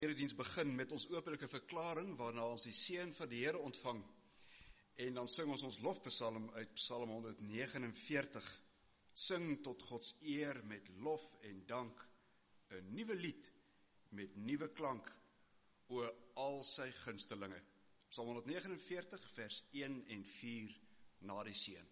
Erediens begin met ons openlike verklaring waarna ons die seën van die Here ontvang. En dan sing ons lofpsalm uit Psalm 149. Sing tot Gods eer met lof en dank, 'n nuwe lied met nuwe klank, o al sy gunstelinge. Psalm 149 vers 1 en 4 na die seën.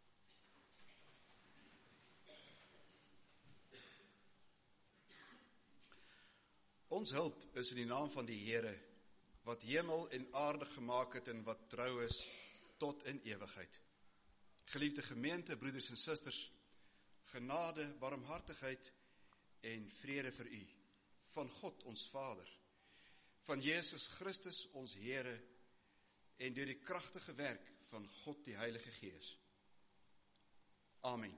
Ons hulp is in die naam van die Here, wat hemel en aarde gemaak het en wat trou is tot in ewigheid. Geliefde gemeente, broeders en susters, genade, barmhartigheid en vrede vir u, van God ons Vader, van Jesus Christus ons Here en deur die kragtige werk van God die Heilige Gees. Amen.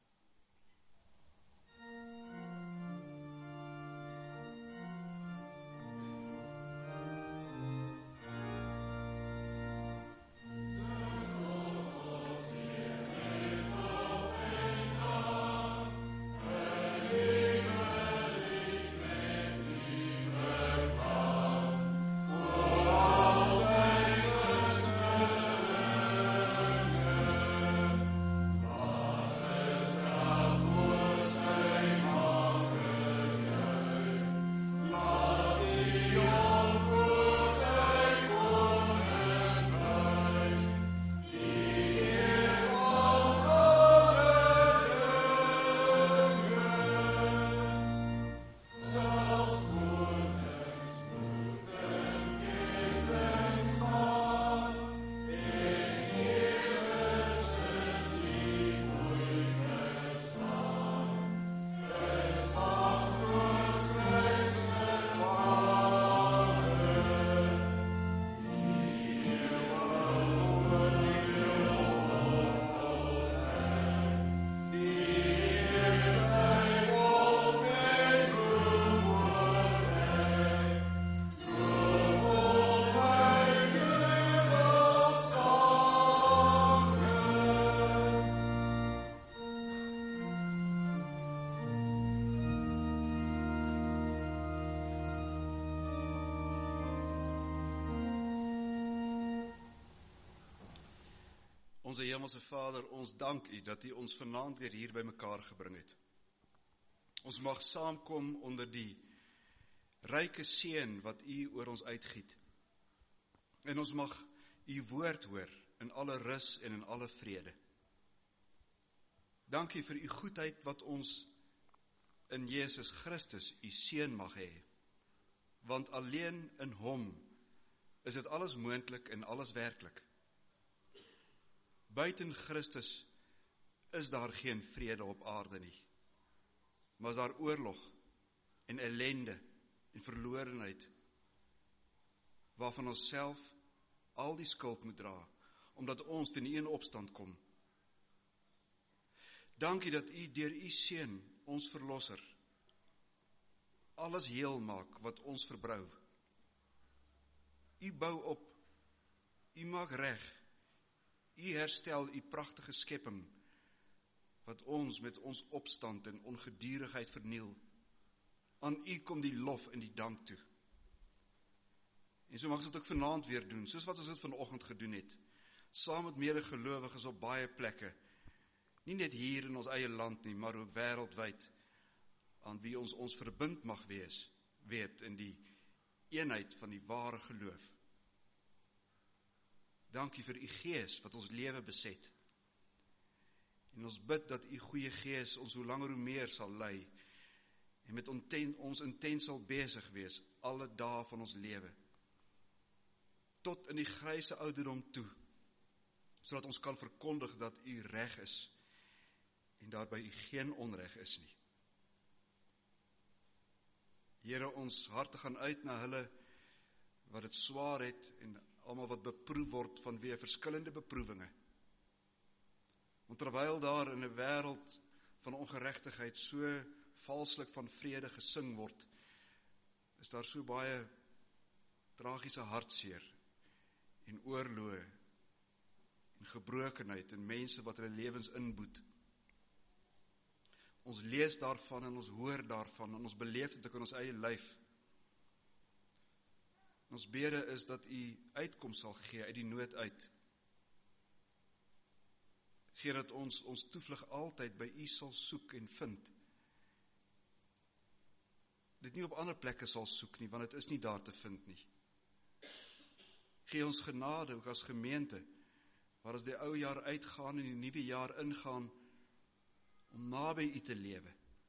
Onze Hemelse Vader, ons dank u dat u ons vanaand weer hier by mekaar gebring het. Ons mag saamkom onder die ryke seën wat u oor ons uitgiet. En ons mag u woord hoor in alle rus en in alle vrede. Dankie vir u goedheid wat ons in Jesus Christus u seën mag hê. Want alleen in hom is dit alles moontlik en alles werklik. Buiten Christus is daar geen vrede op aarde nie, maar is daar oorlog en ellende en verlorenheid, waarvan ons self al die skuld moet dra, omdat ons teen u in opstand kom. Dankie dat u deur u seun, ons verlosser, alles heel maak wat ons verbrou. U bou op, u maak reg, u herstel u pragtige skepping, wat ons met ons opstand en ongedurigheid verniel. Aan u kom die lof en die dank toe. En so mag ons dit ook vanaand weer doen, soos wat ons dit vanoggend gedoen het, saam met medegelowiges op baie plekke, nie net hier in ons eie land nie, maar ook wêreldwyd, aan wie ons verbind mag wees, weet in die eenheid van die ware geloof. Dankie vir u Gees wat ons lewe beset. En ons bid dat u goeie Gees ons hoe langer hoe meer sal lei en met ons intens sal besig wees alle dae van ons lewe. Tot in die gryse ouderdom toe, sodat ons kan verkondig dat u reg is en daarby u geen onreg is nie. Here, ons harte gaan uit na hulle wat dit swaar het en almal wat beproef word vanweë verskillende beproewinge. Want terwyl daar in 'n wêreld van ongeregtigheid so valslik van vrede gesing word, is daar so baie tragiese hartseer en oorloë en gebrokenheid en mense wat hulle lewens inboet. Ons lees daarvan en ons hoor daarvan en ons beleef dit ook in ons eie lyf. Ons bede is dat U uitkoms sal gee uit die nood uit. Gee dat ons toevlug altyd by U sal soek en vind. Dit nie op ander plekke sal soek nie, want dit is nie daar te vind nie. Gee ons genade, ook as gemeente, waar as die ou jaar uitgaan en die nuwe jaar ingaan, om naby U te lewe.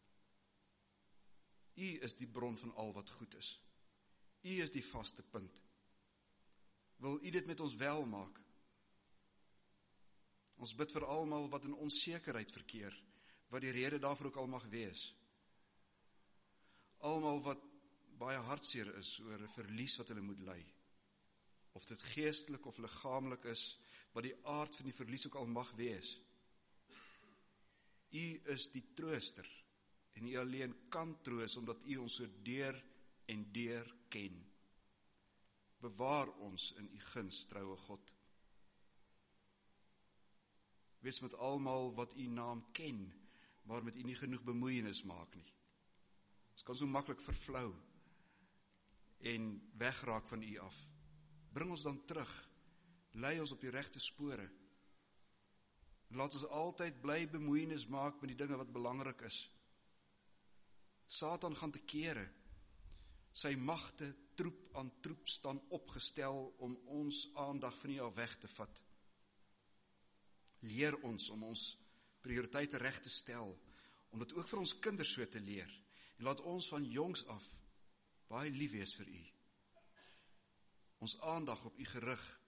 U is die bron van al wat goed is. U is die vaste punt. Wil U dit met ons wel maak? Ons bid vir almal wat in onsekerheid verkeer, wat die rede daarvoor ook al mag wees. Almal wat baie hartseer is oor 'n verlies wat hulle moet ly. Of dit geestelik of liggaamlik is, wat die aard van die verlies ook al mag wees. U is die trooster, en U alleen kan troos, omdat U ons so deur en deur ken. Bewaar ons in U guns, troue God. Wees met almal wat U naam ken, maar met U nie genoeg bemoeienis maak nie. Ons kan so maklik vervlou en wegraak van U af. Bring ons dan terug, lei ons op die regte spore. Laat ons altyd bly bemoeienis maak met die dinge wat belangrik is. Satan gaan te kere. Sy magte troep aan troep staan opgestel om ons aandag van U af weg te vat. Leer ons om ons prioriteite reg te stel, om dit ook vir ons kinders so te leer. En laat ons van jongs af baie lief wees vir U. Ons aandag op U gerig.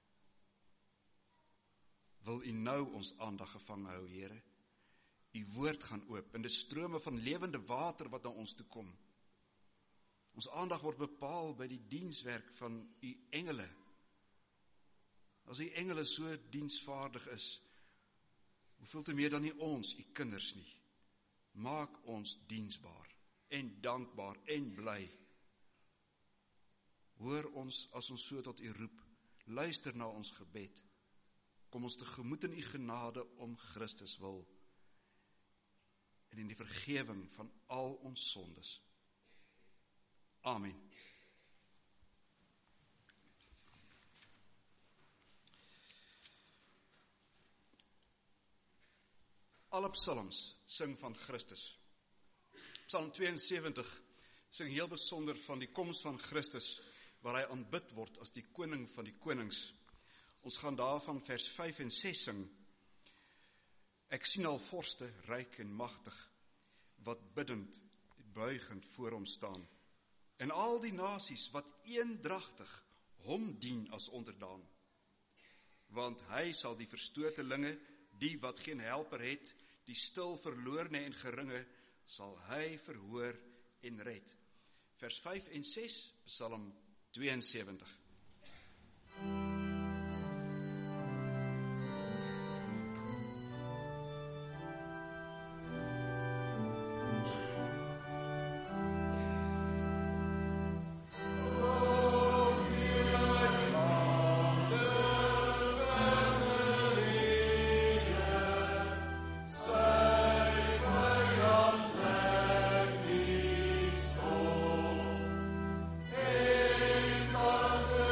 Wil U nou ons aandag gevang hou, Here? U woord gaan oop, en die strome van lewende water wat na ons toe kom. Ons aandag word bepaal by die dienswerk van U engele. As U engele so diensvaardig is, hoeveel te meer dan nie ons, U kinders nie. Maak ons diensbaar en dankbaar en bly. Hoor ons as ons so tot U roep, luister na ons gebed. Kom ons tegemoet in U genade om Christus wil, en in die vergewing van al ons sondes. Amen. Alle psalms sing van Christus. Psalm 72 sing heel besonder van die koms van Christus, waar hy aanbid word as die koning van die konings. Ons gaan daarvan vers 5 en 6 sing. Ek sien al vorste, ryk en magtig, wat biddend, buigend voor hom staan. En al die nasies wat eendragtig hom dien as onderdaan. Want hy sal die verstotelinge, die wat geen helper het, die stil verloorne en geringe, sal hy verhoor en red. Vers 5 en 6, Psalm 72. Us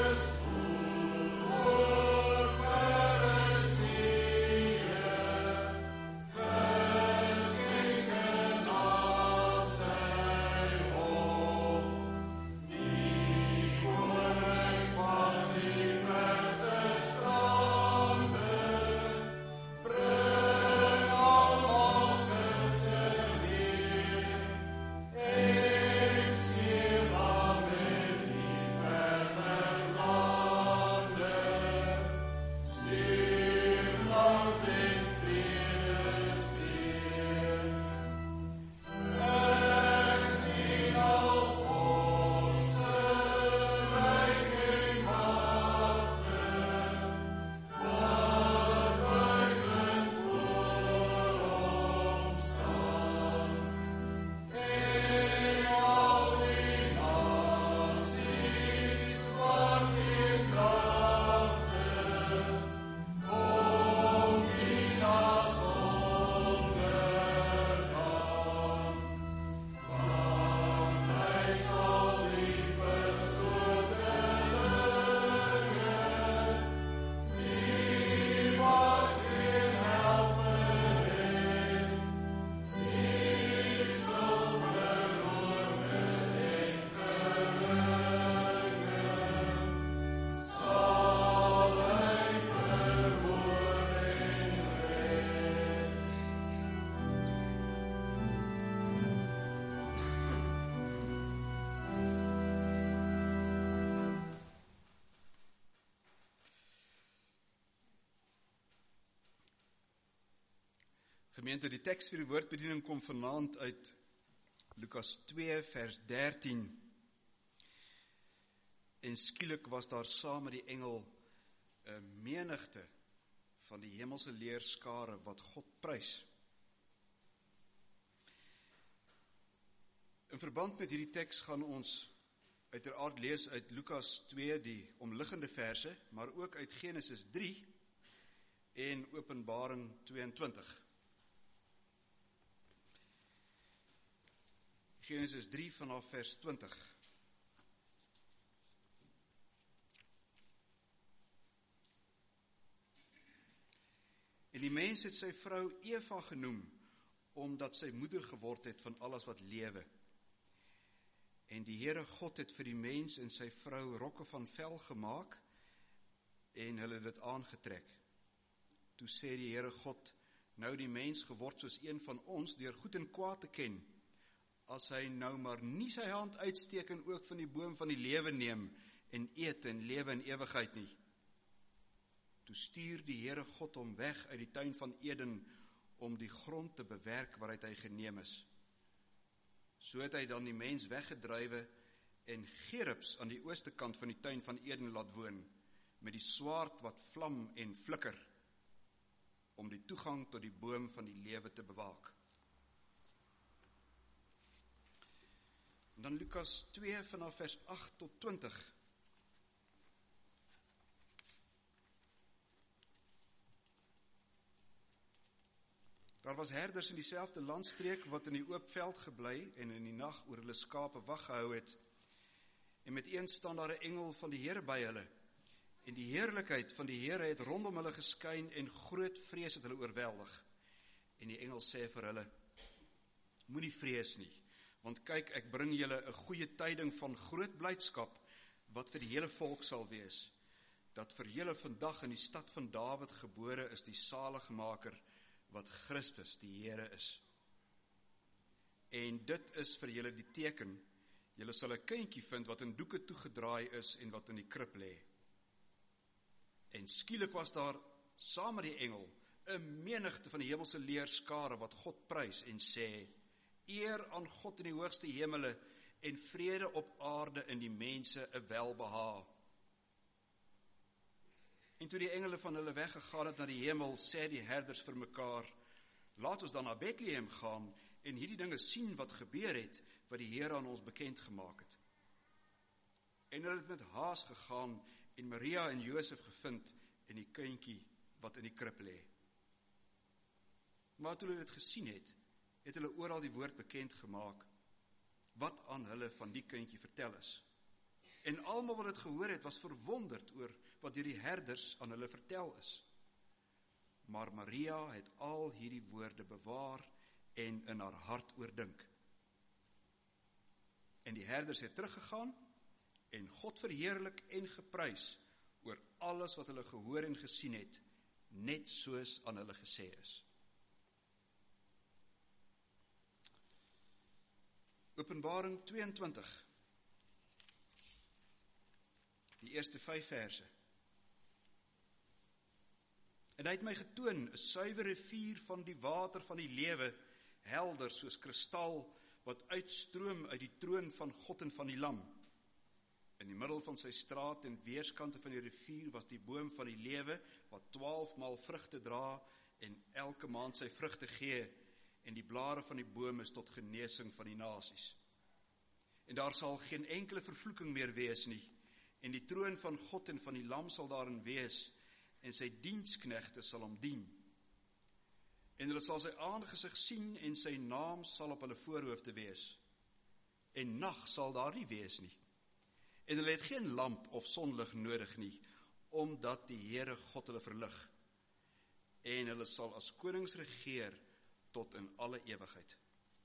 Gemeente, die teks vir die woordbediening kom vanaand uit Lukas 2 vers 13. En skielik was daar saam met die engel 'n menigte van die hemelse leerskare wat God prys. In verband met hierdie teks gaan ons uiteraard lees uit Lukas 2 die omliggende verse, maar ook uit Genesis 3 en Openbaring 22. Genesis 3 vanaf vers 20. En die mens het sy vrou Eva genoem, omdat sy moeder geword het van alles wat lewe. En die Here God het vir die mens en sy vrou rokke van vel gemaak, en hulle het dit aangetrek. Toe sê die Here God, nou die mens geword soos een van ons, deur goed en kwaad te ken, as hy nou maar nie sy hand uitsteek en ook van die boom van die lewe neem, en eet en lewe in ewigheid nie. Toe stuur die Here God hom weg uit die tuin van Eden, om die grond te bewerk waaruit hy geneem is. So het hy dan die mens weggedrywe, en gerubs aan die ooste kant van die tuin van Eden laat woon, met die swaard wat vlam en flikker, om die toegang tot die boom van die lewe te bewaak. En dan Lukas 2 vanaf vers 8 tot 20. Daar was herders in dieselfde landstreek wat in die oop veld gebly en in die nag oor hulle skape wag gehou het. En met een staan daar 'n engel van die Here by hulle. En die heerlikheid van die Here het rondom hulle geskyn en groot vrees het hulle oorweldig. En die engel sê vir hulle: Moenie vrees nie, want kyk, ek bring julle 'n goeie tyding van groot blydskap, wat vir die hele volk sal wees, dat vir julle vandag in die stad van Dawid gebore is die saligmaker, wat Christus die Here is. En dit is vir julle die teken, julle sal 'n kindjie vind wat in doeke toegedraai is en wat in die krib lê. En skielik was daar saam met die engel 'n menigte van die hemelse leerskare wat God prys en sê: Eer aan God in die hoogste hemele en vrede op aarde in die mense 'n welbehae. En toe die engele van hulle weggegaan het na die hemel, sê die herders vir mekaar: Laat ons dan na Bethlehem gaan en hierdie dinge sien wat gebeur het, wat die Here aan ons bekend gemaak het. En hulle het met haas gegaan en Maria en Josef gevind en die kindjie wat in die krib lê. Maar toe hulle dit gesien het, het hulle oral die woord bekend gemaak, wat aan hulle van die kindjie vertel is. En almal wat dit gehoor het, was verwonderd oor wat deur die herders aan hulle vertel is. Maar Maria het al hierdie woorde bewaar en in haar hart oordink. En die herders het teruggegaan en God verheerlik en geprys oor alles wat hulle gehoor en gesien het, net soos aan hulle gesê is. Openbaring 22. Die eerste 5 verse. En hy het my getoon 'n suiwer rivier van die water van die lewe, helder soos kristal, wat uitstroom uit die troon van God en van die Lam. In die middel van sy straat en weerskante van die rivier was die boom van die lewe, wat 12 maal vrugte dra en elke maand sy vrugte gee, en die blare van die boom is tot genesing van die nasies. En daar sal geen enkele vervloeking meer wees nie, en die troon van God en van die Lam sal daarin wees, en sy diensknegte sal hom dien. En hulle sal sy aangesig sien, en sy naam sal op hulle voorhoofde wees. En nag sal daar nie wees nie. En hulle het geen lamp of sonlig nodig nie, omdat die Here God hulle verlig. En hulle sal as konings regeer tot in alle ewigheid.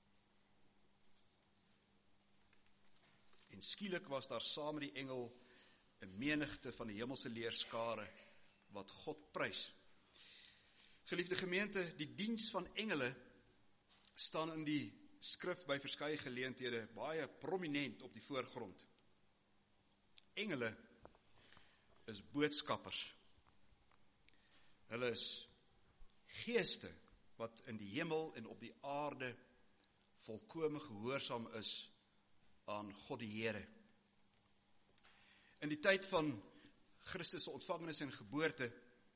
En skielik was daar saam met die engel 'n menigte van die hemelse leerskare wat God prys. Geliefde gemeente, die diens van engele staan in die skrif by verskeie geleenthede baie prominent op die voorgrond. Engele is boodskappers. Hulle is geeste wat in die hemel en op die aarde volkome gehoorsaam is aan God die Here. In die tyd van Christus se ontvangenis en geboorte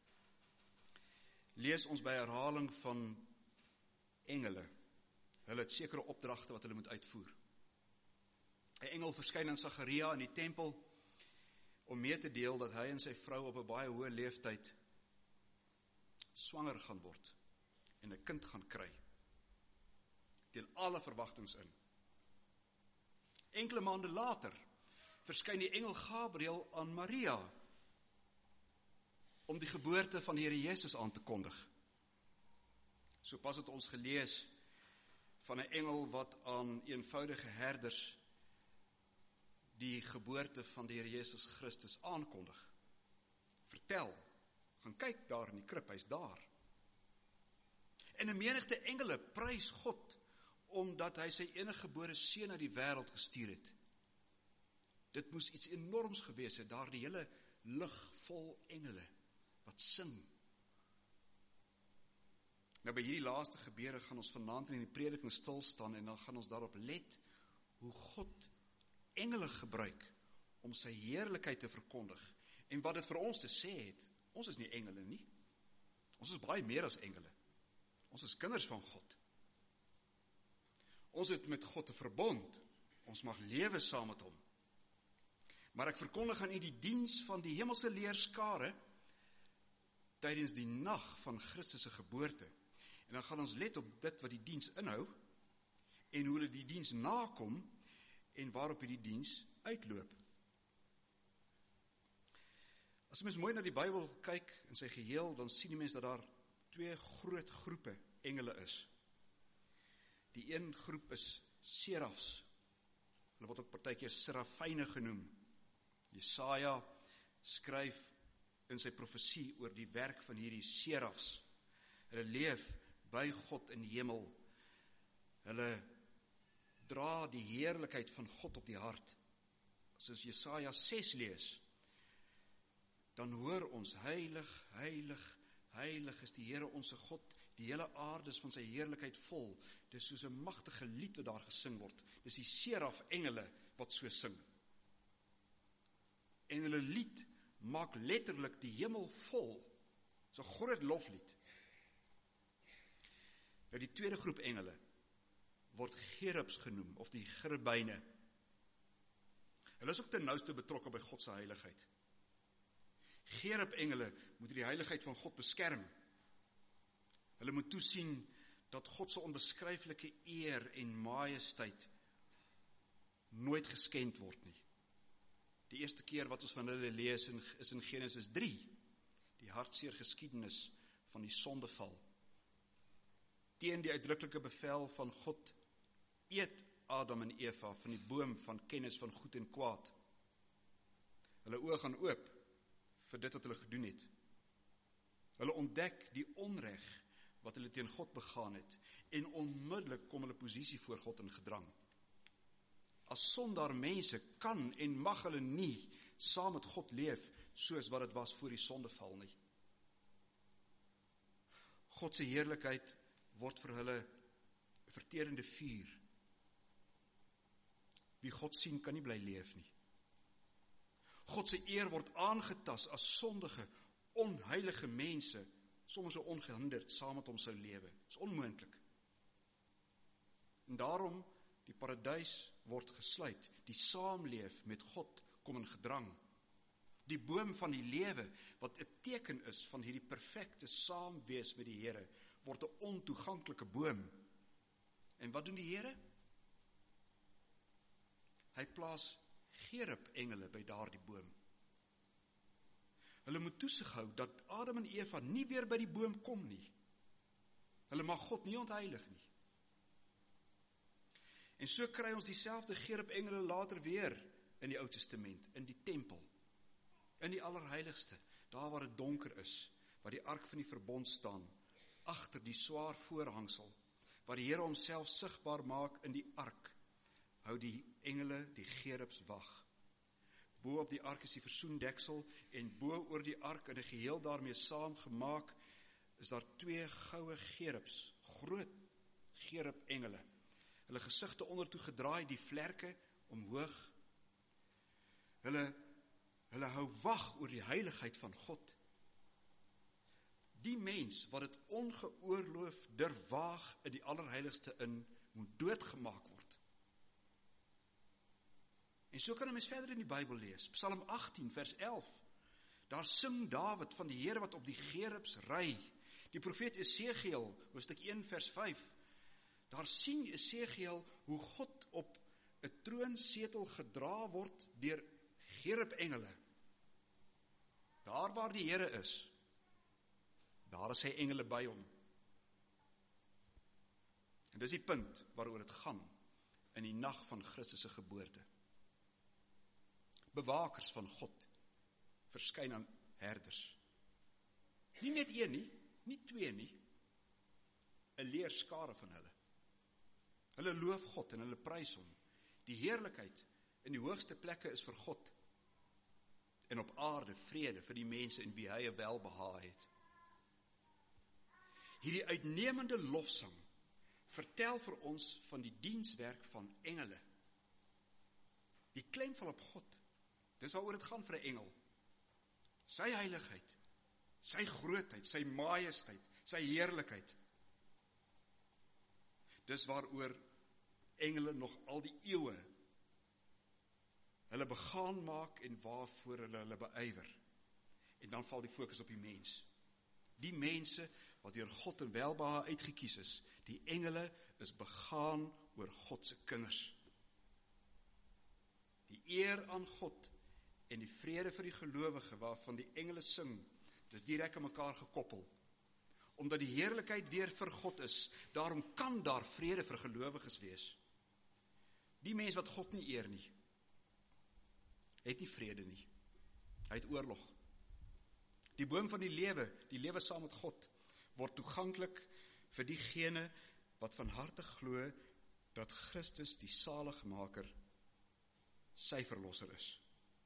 lees ons by herhaling van engele. Hulle het sekere opdragte wat hulle moet uitvoer. 'n Engel verskyn aan Sagaria in die tempel om mee te deel dat hy en sy vrou op 'n baie hoë leeftyd swanger gaan word en 'n kind gaan kry. Teen alle verwagtings in. Enkele maande later verskyn die engel Gabriël aan Maria om die geboorte van die Here Jesus aan te kondig. So pas het ons gelees van 'n engel wat aan eenvoudige herders die geboorte van die Here Jesus Christus aankondig. Vertel, gaan kyk daar in die krib, hy's daar. En 'n menigte engele prys God omdat hy sy eniggebore seun na die wêreld gestuur het. Dit moes iets enorms gewees het, daar die hele lug vol engele wat sing. Nou by hierdie laaste gebeure gaan ons vanaand in die prediking stil staan en dan gaan ons daarop let hoe God engele gebruik om sy heerlikheid te verkondig en wat dit vir ons te sê het. Ons is nie engele nie. Ons is baie meer as engele. Ons is kinders van God. Ons het met God 'n verbond. Ons mag lewe saam met hom. Maar ek verkondig aan u die diens van die hemelse leerskare tydens die nag van Christus se geboorte. En dan gaan ons let op dit wat die diens inhou en hoe hulle die diens nakom en waarop hierdie diens uitloop. As mens mooi na die Bybel kyk in sy geheel, dan sien die mens dat daar 2 groot groepe engele is. Die een groep is serafs. Hulle word ook partykeer serafyne genoem. Jesaja skryf in sy profesie oor die werk van hierdie serafs. Hulle leef by God in die hemel. Hulle dra die heerlikheid van God op die hart. As ons Jesaja 6 lees, dan hoor ons, heilig, heilig, heilig is die Here onse God, die hele aarde is van sy heerlikheid vol. Dis soos 'n magtige lied wat daar gesing word. Dis die seraf engele wat so sing. En hulle lied maak letterlik die hemel vol. Dis 'n groot loflied. Nou die tweede groep engele word cherubs genoem, of die cherubyne. Hulle is ook ten nouste betrokke by God se heiligheid. Cherub engele moet die heiligheid van God beskerm. Hulle moet toesien dat God se onbeskryflike eer en majesteit nooit geskend word nie. Die eerste keer wat ons van hulle lees is in Genesis 3, die hartseer geskiedenis van die sondeval. Teen die uitdruklike bevel van God, eet Adam en Eva van die boom van kennis van goed en kwaad. Hulle oë gaan oop vir dit wat hulle gedoen het. Hulle ontdek die onreg wat hulle teen God begaan het, en onmiddellik kom hulle posisie voor God in gedrang. As sondaar mense kan en mag hulle nie saam met God leef, soos wat het was voor die sondeval nie. God se heerlikheid word vir hulle verterende vuur. Wie God sien kan nie bly leef nie. God se eer word aangetas as sondige, onheilige mense, soms so ongehinderd saam met hom sou lewe. Dis onmoontlik. En daarom, die paradys word gesluit, die saamleef met God kom in gedrang. Die boom van die lewe, wat 'n teken is van hierdie perfekte saamwees met die Here, word 'n ontoeganklike boom. En wat doen die Here? Hy plaas cherub engele by daardie boom. Hulle moet toesig hou dat Adam en Eva nie weer by die boom kom nie. Hulle mag God nie ontheilig nie. En so kry ons dieselfde cherub engele later weer in die Ou Testament, in die tempel, in die allerheiligste, daar waar dit donker is, waar die ark van die verbond staan, agter die swaar voorhangsel, waar die Here homself sigbaar maak in die ark, hou die engele, die cherubs wag. Bo op die ark is die versoendeksel, en bo oor die ark in 'n geheel daarmee saamgemaak, is daar 2 goue gerubs, groot gerub engele. Hulle gesigte ondertoe gedraai, die vlerke omhoog. Hulle hou wag oor die heiligheid van God. Die mens wat het ongeoorloof waag in die allerheiligste in, moet doodgemaak word. En so kan 'n mens verder in die Bybel lees. Psalm 18 vers 11. Daar sing Dawid van die Here wat op die gerubs ry. Die profeet Esegiel, hoofstuk 1 vers 5. Daar sien Esegiel hoe God op 'n troonsetel gedra word deur gerubengele. Daar waar die Here is, daar is sy engele by hom. En dis die punt waaroor het gaan in die nag van Christus se geboorte. Bewakers van God verskyn aan herders. Nie net een nie, nie 2 nie, 'n leerskare van hulle. Hulle loof God en hulle prys hom. Die heerlikheid in die hoogste plekke is vir God en op aarde vrede vir die mense in wie hy 'n welbehae het. Hierdie uitnemende lofsang vertel vir ons van die dienswerk van engele. Die klem val op God. Dis waaroor dit gaan vir 'n engel. Sy heiligheid, sy grootheid, sy majesteit, sy heerlikheid. Dis waaroor engele nog al die eeue hulle begaan maak en waarvoor hulle beywer. En dan val die fokus op die mens. Die mense wat deur God in welbehae uitgekies is, die engele is begaan oor God se kinders. Die eer aan God en die vrede vir die gelowige waarvan die engele sing, dis direk aan mekaar gekoppel. Omdat die heerlikheid weer vir God is, daarom kan daar vrede vir gelowiges wees. Die mens wat God nie eer nie, het nie vrede nie. Hy het oorlog. Die boom van die lewe saam met God, word toeganklik vir diegene wat van harte glo dat Christus die saligmaker sy verlosser is.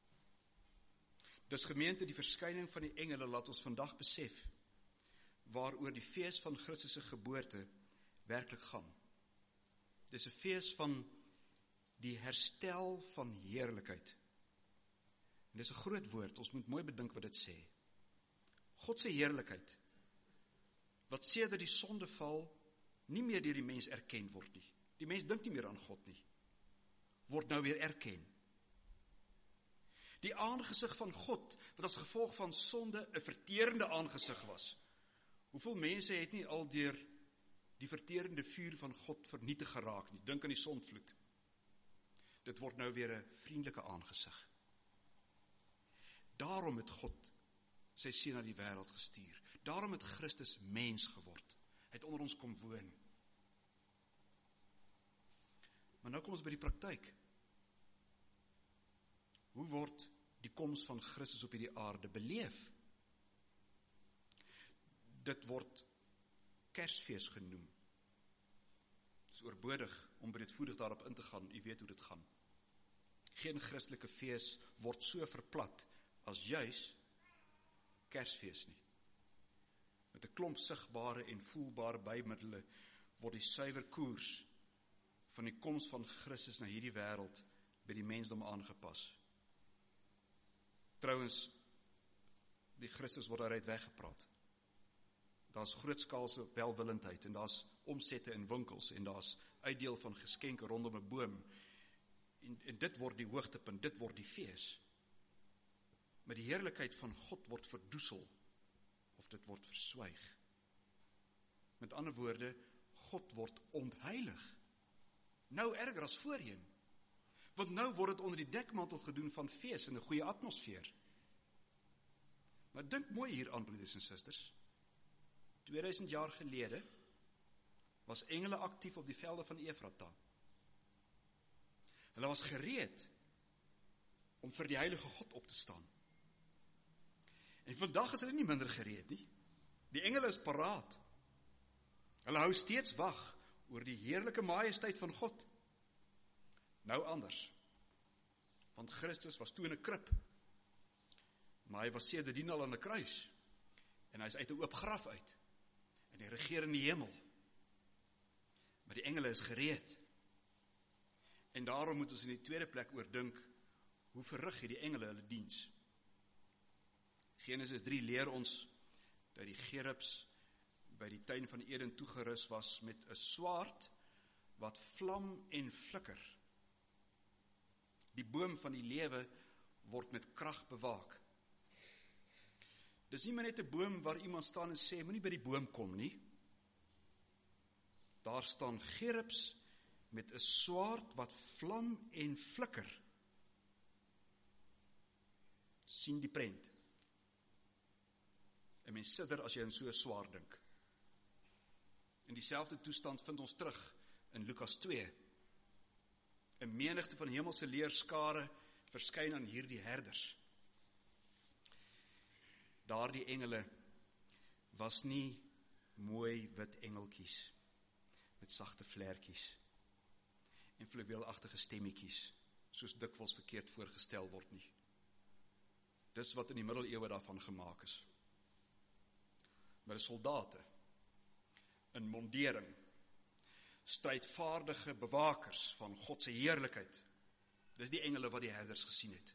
Dis gemeente, die verskyning van die engele laat ons vandag besef waaroor die fees van Christus se geboorte werklik gaan. Dis 'n fees van die herstel van heerlikheid. En dis 'n groot woord, ons moet mooi bedink wat dit sê. God se heerlikheid, wat sedert die sondeval nie meer deur die mens erken word nie. Die mens dink nie meer aan God nie. Word nou weer erken. Die aangesig van God, wat as gevolg van sonde 'n verterende aangesig was. Hoeveel mense het nie al deur die verterende vuur van God vernietig geraak nie? Dink aan die sondvloed. Dit word nou weer 'n vriendelike aangesig. Daarom het God sy seun na die wêreld gestuur. Daarom het Christus mens geword. Hy het onder ons kom woon. Maar nou kom ons by die praktyk. Hoe word die koms van Christus op hierdie aarde beleef? Dit word Kersfees genoem. Het is oorbodig om breedvoerig daarop in te gaan, u weet hoe dit gaan. Geen Christelike fees word so verplat as juis Kersfees nie. Met 'n klomp sigbare en voelbare bymiddele word die suiwer koers van die koms van Christus na hierdie wêreld by die mensdom aangepas. Trouwens, die Christus word daaruit weggepraat. Daar's grootskaalse welwillendheid en daar's omsette in winkels en daar's uitdeel van geskenke rondom 'n boom. En dit word die hoogtepunt, dit word die fees. Maar die heerlikheid van God word verdoesel of dit word verswyg. Met ander woorde, God word ontheilig. Nou erger as voorheen. Want nou word dit onder die dekmantel gedoen van fees en 'n goeie atmosfeer. Maar dink mooi hier aan, broeders en susters. 2000 jaar gelede was engele aktief op die velde van Efrata. Hulle was gereed om vir die heilige God op te staan. En vandag is hulle nie minder gereed nie. Die engele is paraat. Hulle hou steeds wag oor die heerlike majesteit van God. Nou anders. Want Christus was toe in 'n krib. Maar hy was sedertdien al aan 'n kruis. En hy is uit 'n oop graf uit. en hy regeer in die hemel. Maar die engele is gereed. En daarom moet ons in die tweede plek oordink, hoe verrig die engele hulle diens? Genesis 3 leer ons dat die gerubs by die tuin van Eden toegerus was met 'n swaard wat vlam en flikker. Die boom van die lewe word met krag bewaak. Dis nie maar net 'n boom waar iemand staan en sê, moenie by die boom kom nie. Daar staan gerubs met 'n swaard wat vlam en flikker. Sien die prent. En mens sidder as jy in so 'n swaard dink. In dieselfde toestand vind ons terug in Lukas 2. 'n menigte van hemelse leerskare verskyn aan hierdie herders. Daardie engele was nie mooi wit engeltjies met sagte vlerkies en fluweelagtige stemmetjies, soos dikwels verkeerd voorgestel word nie. Dis wat in die middeleeue daarvan gemaak is. Maar die soldate in mondering, strydvaardige bewakers van God se heerlikheid. Dis die engele wat die herders gesien het.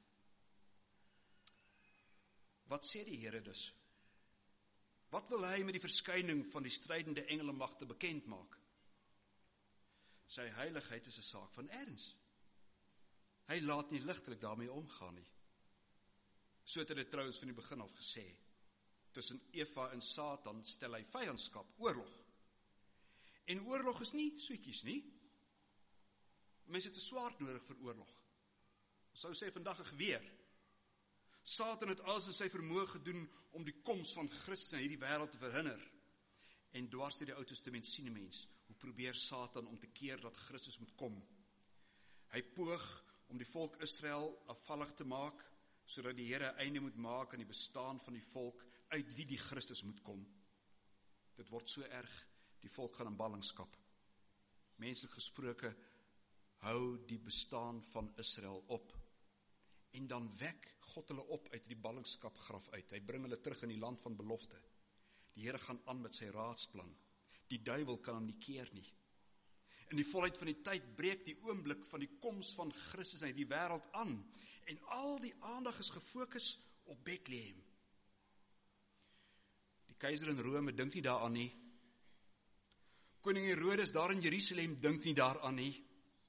Wat sê die Here dus? Wat wil hy met die verskyning van die strydende engelemagte bekend maak? Sy heiligheid is 'n saak van erns. Hy laat nie ligtelik daarmee omgaan nie. So het hy dit trouens van die begin af gesê. Tussen Eva en Satan stel hy vyandskap, oorlog. En oorlog is nie soetjies nie. Mense het 'n swaard nodig vir oorlog. Ons sou sê vandag 'n geweer. Satan het alles in sy vermoë gedoen om die koms van Christus in hierdie wêreld te verhinder. En dwars deur die Ou Testament sien 'n mens hoe probeer Satan om te keer dat Christus moet kom. Hy poog om die volk Israel afvallig te maak, sodat die Here 'n einde moet maak aan die bestaan van die volk uit wie die Christus moet kom. Dit word so erg, die volk gaan in ballingskap. Menslik gesproke, hou die bestaan van Israel op. En dan wek God hulle op uit die ballingskapgraf uit. Hy bring hulle terug in die land van belofte. Die Here gaan aan met sy raadsplan. Die duiwel kan hom nie keer nie. In die volheid van die tyd breek die oomblik van die koms van Christus uit die wêreld aan. En al die aandag is gefokus op Bethlehem. Die keiser in Rome dink nie daaraan nie. Koning Herodes daar in Jerusalem dink nie daaraan nie.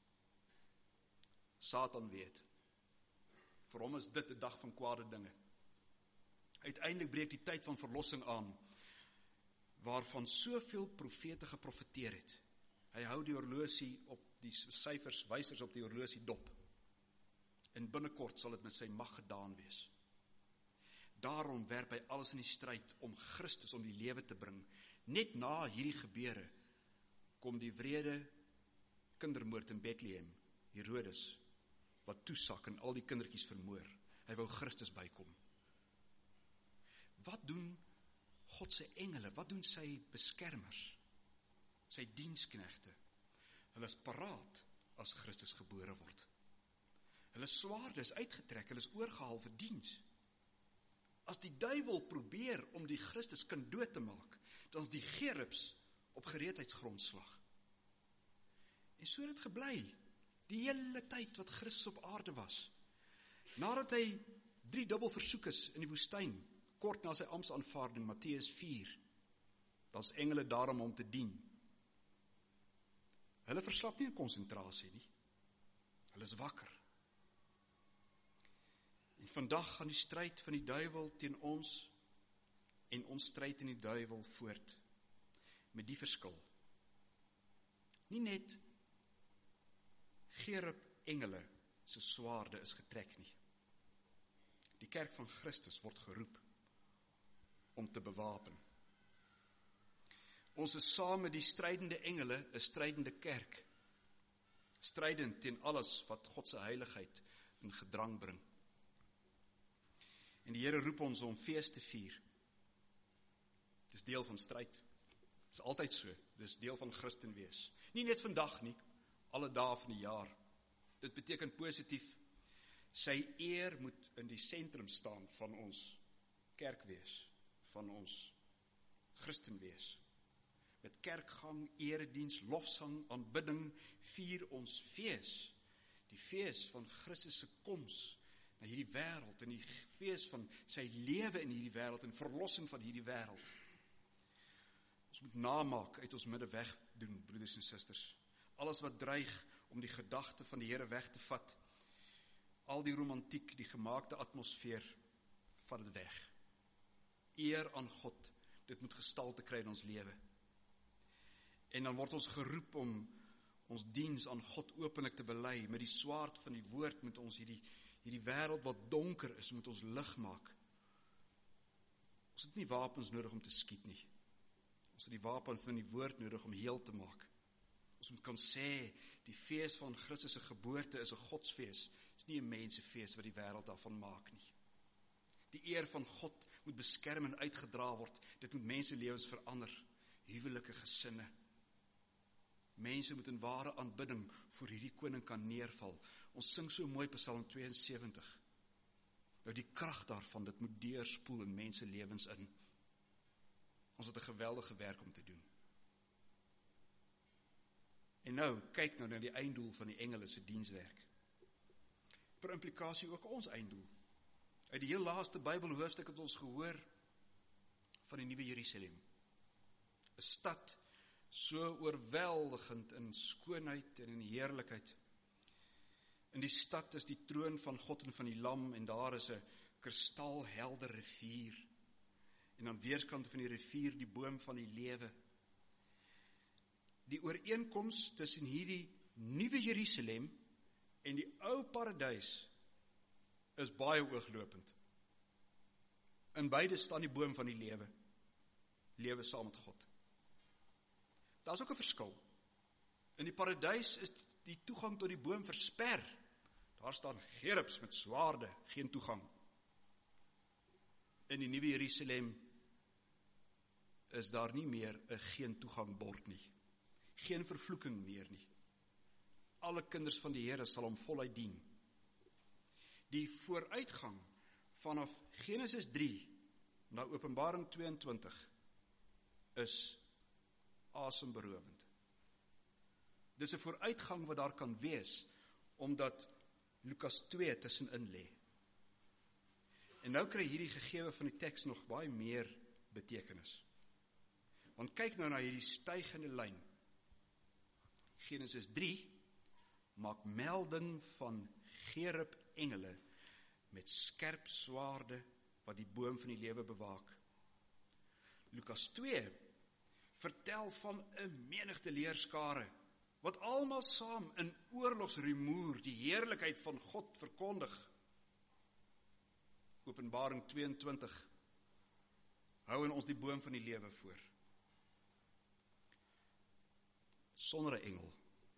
Satan weet. Vir hom is dit 'n dag van kwade dinge. Uiteindelik breek die tyd van verlossing aan, waarvan soveel profete geprofeteer het. Hy hou die horlosie op die syfers, wysers op die horlosie dop. En binnekort sal dit met sy mag gedaan wees. Daarom werp hy alles in die stryd om Christus om die lewe te bring. Net na hierdie gebeure kom die wrede kindermoord in Bethlehem, Herodes, wat toesak en al die kindertjies vermoor. Hy wou Christus bykom. Wat doen God se engele? Wat doen sy beskermers? Sy diensknegte? Hulle is paraat as Christus gebore word. Hulle swaarde is uitgetrek, hulle is oorgehaal vir diens. As die duiwel probeer om die Christuskind dood te maak, dan is die gerubs op gereedheidsgrondslag. En so het dit gebly, die hele tyd wat Christus op aarde was. Nadat hy 3 dubbel versoek is in die woestyn, kort na sy amptsaanvaarding, Matteus 4, dan is engele daar om hom te dien. Hulle verslap nie in konsentrasie nie. Hulle is wakker. En vandag gaan die stryd van die duiwel teen ons en ons stryd in die duiwel voort. Met die verskil. Nie net gerub engele se swaarde is getrek nie. Die kerk van Christus word geroep om te bewapen. Ons is saam met die strydende engele 'n strydende kerk. Strydend teen alles wat God se heiligheid in gedrang bring. En die Here roep ons om fees te vier. Dit is deel van stryd. Dit is altyd so. Dit is deel van Christen wees. Nie net vandag nie, alle dae van die jaar. Dit beteken positief, sy eer moet in die sentrum staan van ons kerk wees, van ons Christen wees. met kerkgang, erediens, lofsang, aanbidding, vier ons fees. Die fees van Christus se koms na hierdie wêreld, en die fees van sy lewe in hierdie wêreld, en verlossing van hierdie wêreld. Ons moet namaak, uit ons midde wegdoen, broeders en susters. Alles wat dreig om die gedagte van die Here weg te vat, al die romantiek, die gemaakte atmosfeer, vat dit weg. Eer aan God, dit moet gestalte kry in ons lewe. En dan word ons geroep om ons diens aan God openlik te bely. Met die swaard van die woord moet ons hierdie wêreld wat donker is, moet ons lig maak. Ons het nie wapens nodig om te skiet nie. Ons het die wapen van die woord nodig om heel te maak. Ons moet kan sê, die fees van Christus se geboorte is 'n godsfees. Dit is nie 'n mensefees wat die wêreld daarvan maak nie. Die eer van God moet beskerm en uitgedra word. Dit moet menselewens verander. Huwelike, gesinne. Mense moet in ware aanbidding voor hierdie koning kan neerval. Ons sing so mooi Psalm 72. Nou die krag daarvan, dit moet deurspoel in menselewens in. Ons het 'n geweldige werk om te doen. En nou, kyk nou na die einddoel van die engele se dienswerk. Per implikasie ook ons einddoel. Uit die heel laaste Bybelhoofstuk het ons gehoor van die nuwe Jerusalem. 'n Stad so oorweldigend in skoonheid en in heerlikheid. In die stad is die troon van God en van die Lam, en daar is 'n kristalhelder rivier. En aan weerskante van die rivier die boom van die lewe. Die ooreenkoms tussen hierdie nuwe Jerusalem en die ou paradys is baie ooglopend. In beide staan die boom van die lewe. Lewe saam met God. Daar is ook 'n verskil. In die paradys is die toegang tot die boom versper. Daar staan gerubs met swaarde, geen toegang. In die nuwe Jerusalem is daar nie meer 'n geen toegang bord nie. Geen vervloeking meer nie. Alle kinders van die Here sal hom voluit dien. Die vooruitgang vanaf Genesis 3 na Openbaring 22 is asemberowend. Dis 'n vooruitgang wat daar kan wees, omdat Lukas 2 tussenin lê. En nou kry hierdie gegewe van die teks nog baie meer betekenis. Want kyk nou na hierdie stygende lyn. Genesis 3 maak melding van gerub engele met skerp swaarde wat die boom van die lewe bewaak. Lukas 2 vertel van 'n menigte leerskare wat almal saam in oorlogsrumoer die heerlikheid van God verkondig. Openbaring 22 hou in ons die boom van die lewe voor. Sonder 'n engel.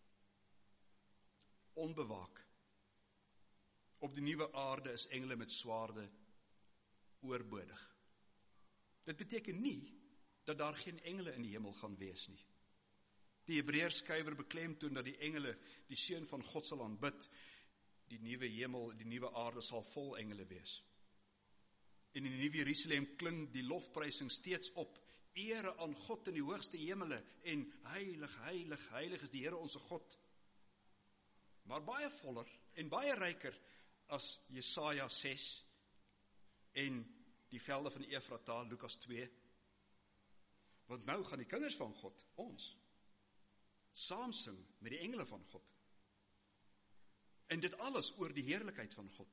Onbewaak. Op die nuwe aarde is engele met swaarde oorbodig. Dit beteken nie dat daar geen engele in die hemel gaan wees nie. Die Hebreërs skrywer beklemtoon dat die engele die seun van God sal aanbid. Die nuwe hemel, die nuwe aarde sal vol engele wees. En in die nuwe Jerusalem klink die lofprysing steeds op. Ere aan God in die hoogste hemele en heilig, heilig, heilig is die Here onse God. Maar baie voller en baie ryker as Jesaja 6 en die velde van Efrata, Lukas 2. Want nou gaan die kinders van God, ons, saam sing met die engele van God. En dit alles oor die heerlikheid van God.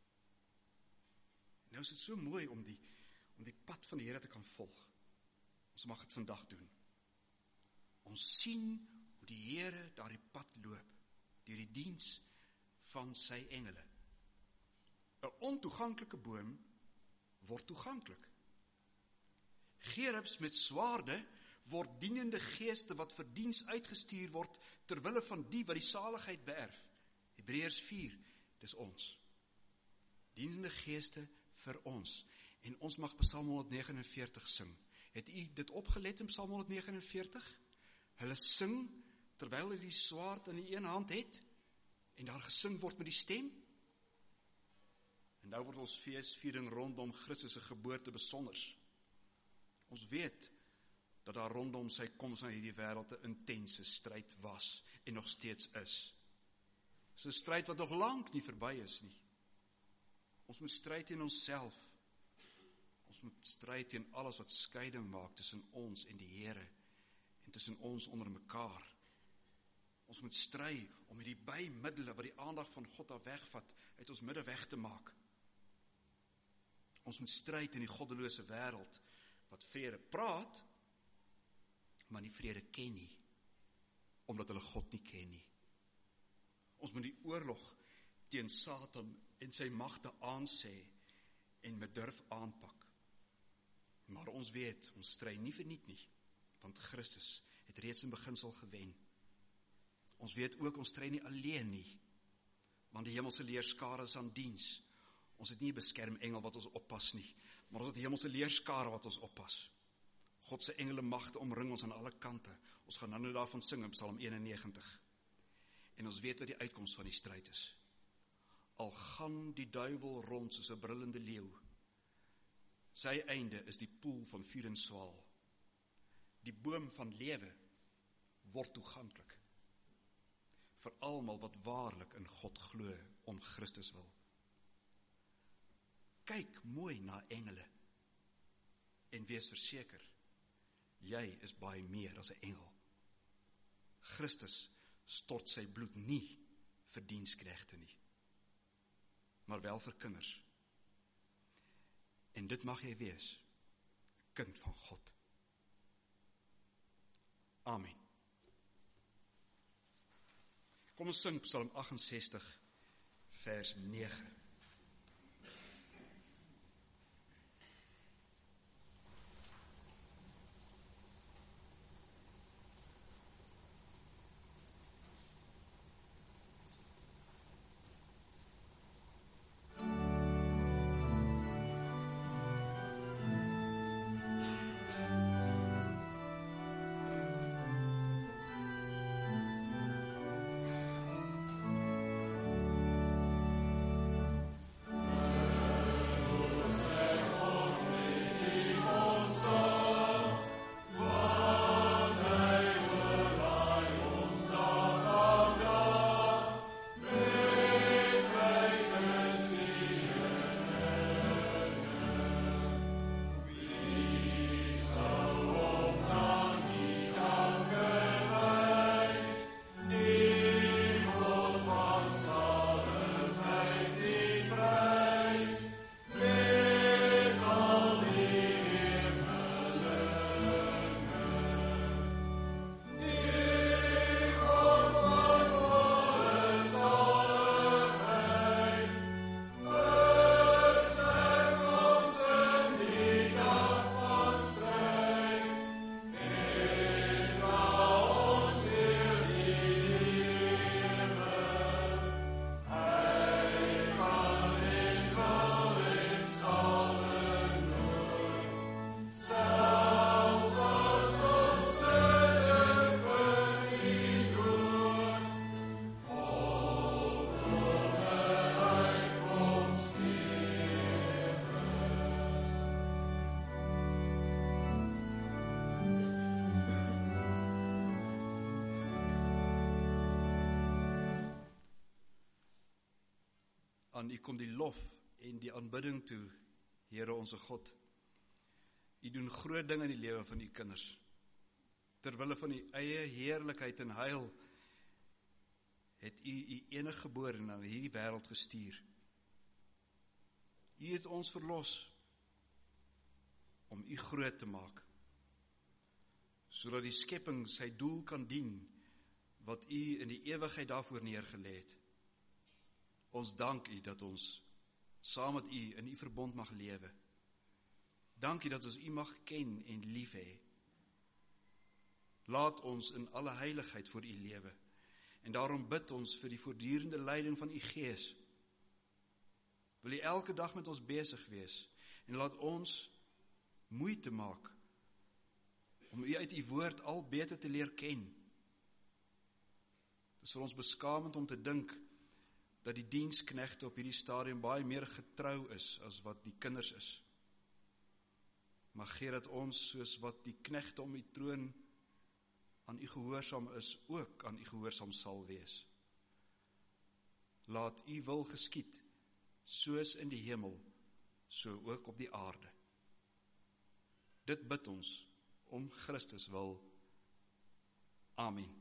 Nou is dit so mooi om die pad van die Here te kan volg. Ons mag dit vandag doen. Ons sien hoe die Here daardie pad loop, deur die diens van sy engele. 'n Ontoeganklike boom word toeganklik. Gerubs met swaarde word dienende geeste wat vir diens uitgestuur word ter wille van die wat die saligheid beerf. Hebreërs 4, dis ons. Dienende geeste vir ons. En ons mag Psalm 149 sing. Het u dit opgelet in Psalm 149? Hulle sing terwyl hulle die swaard in die een hand het en daar gesing word met die stem. En nou word ons feesviering rondom Christus se geboorte besonders. Ons weet dat daar rondom sy koms na hierdie wêreld 'n intense stryd was en nog steeds is. Dis 'n stryd wat nog lank nie verby is nie. Ons moet stryd teen onsself. Ons moet stryd teen alles wat skeiding maak tussen ons en die Here en tussen ons onder mekaar. Ons moet stry om hierdie bymiddele wat die aandag van God af wegvat, uit ons midde weg te maak. Ons moet stry teen die goddelose wêreld wat vrede praat, maar nie vrede ken nie, omdat hulle God nie ken nie. Ons moet die oorlog teen Satan en sy magte aansê en met durf aanpak. Maar ons weet, ons stry nie verniet nie, want Christus het reeds in beginsel gewen. Ons weet ook, ons stry nie alleen nie, want die hemelse leerskare is aan diens. Ons het nie 'n beskermengel wat ons oppas nie, maar ons het die hemelse leerskare wat ons oppas. God se engele magte omring ons aan alle kante. Ons gaan nou daarvan sing in Psalm 91. En ons weet wat die uitkoms van die stryd is. Al gaan die duiwel rond soos 'n brullende leeu, sy einde is die poel van vuur en swaal. Die boom van lewe word toeganklik vir almal wat waarlik in God glo om Christus wil. Kyk mooi na engele en wees verseker, jy is baie meer as 'n engel. Christus stort sy bloed nie vir diensknegte nie, maar wel vir kinders. En dit mag jy wees, 'n kind van God. Amen. Kom ons sing Psalm 68, vers 9. Aan U kom die lof en die aanbidding toe, Here onze God. U doen groot dinge in die lewe van U kinders. Terwille van U eie heerlikheid en heil, het U U enige gebore na hierdie wêreld gestuur. U het ons verlos om U groot te maak, sodat die skepping sy doel kan dien, wat U in die ewigheid daarvoor neergelê het. Ons dank U dat ons saam met U in U verbond mag lewe. Dank U dat ons U mag ken en lief hê. Laat ons in alle heiligheid voor U lewe. En daarom bid ons vir die voortdurende leiding van U Gees. Wil U elke dag met ons besig wees en laat ons moeite maak om U uit U woord al beter te leer ken. Dit is vir ons beskaamend om te dink dat die diensknegte op hierdie stadium baie meer getrou is as wat die kinders is. Maar gee dat ons, soos wat die knegte om die troon aan u gehoorsaam is, ook aan u gehoorsaam sal wees. Laat u wil geskied, soos in die hemel, so ook op die aarde. Dit bid ons om Christus wil. Amen.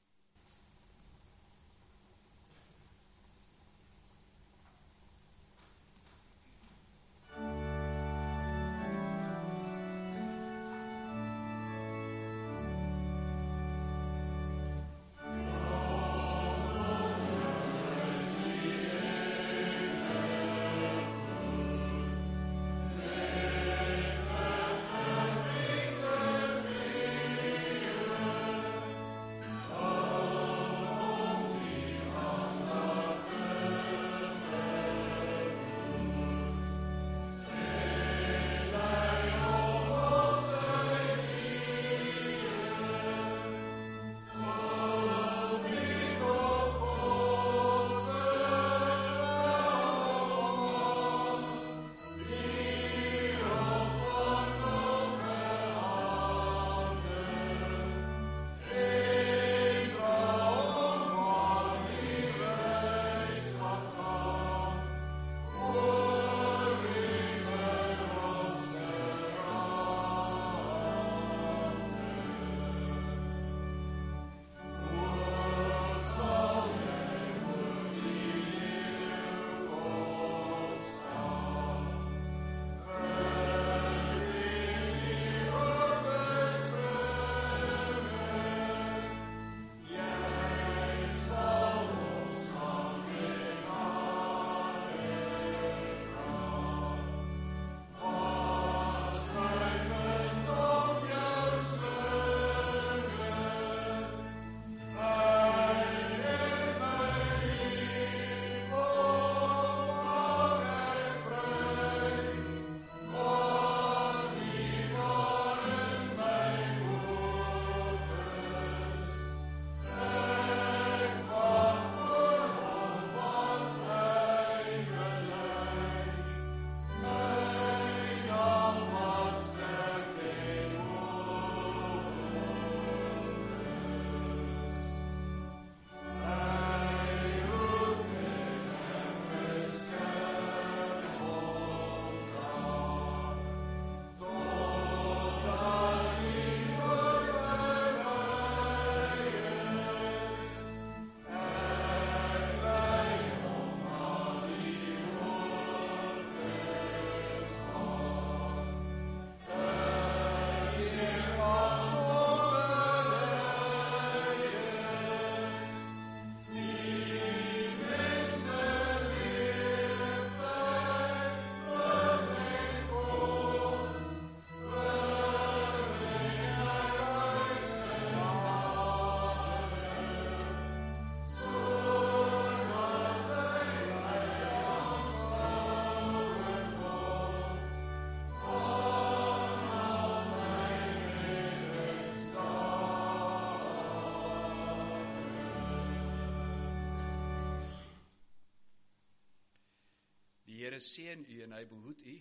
Die Here seën u en hy behoed u.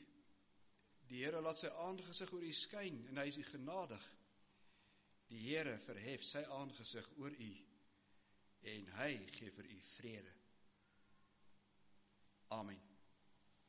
Die Here laat sy aangesig oor u skyn en hy is u genadig. Die Here verhef sy aangesig oor u en hy gee vir u vrede. Amen.